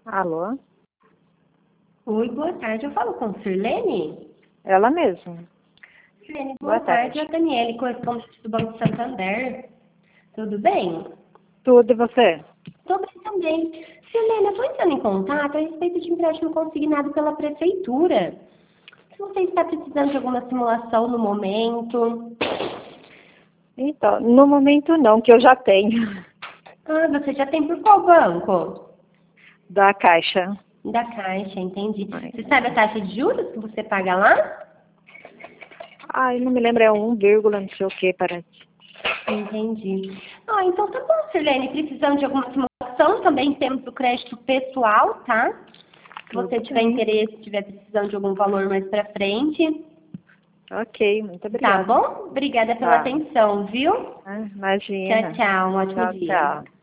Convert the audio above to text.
Alô? Oi, boa tarde. Eu falo com Sirlene? Ela mesma. Sirlene, boa tarde. É a Daniele, correspondente do Banco Santander. Tudo bem? Tudo, e você? Estou bem também. Sirlene, eu estou entrando em contato a respeito de empréstimo consignado pela Prefeitura. Se você está precisando de alguma simulação no momento. Então, no momento não, que eu já tenho. Ah, você já tem por qual banco? Da Caixa. Da Caixa, entendi. Ai, Você sabe a taxa de juros que você paga lá? não me lembro, é 1, não sei o que, parece. Entendi. Ah, então tá bom, Sirlene. Precisando de alguma simulação, também temos o crédito pessoal, tá? Se você Tudo tiver bem. interesse, estiver precisando de algum valor mais pra frente. Ok, muito Tá obrigada. bom? Obrigada pela Tá. atenção, viu? Tchau, Imagina. tchau. Um ótimo Tchau, dia. tchau.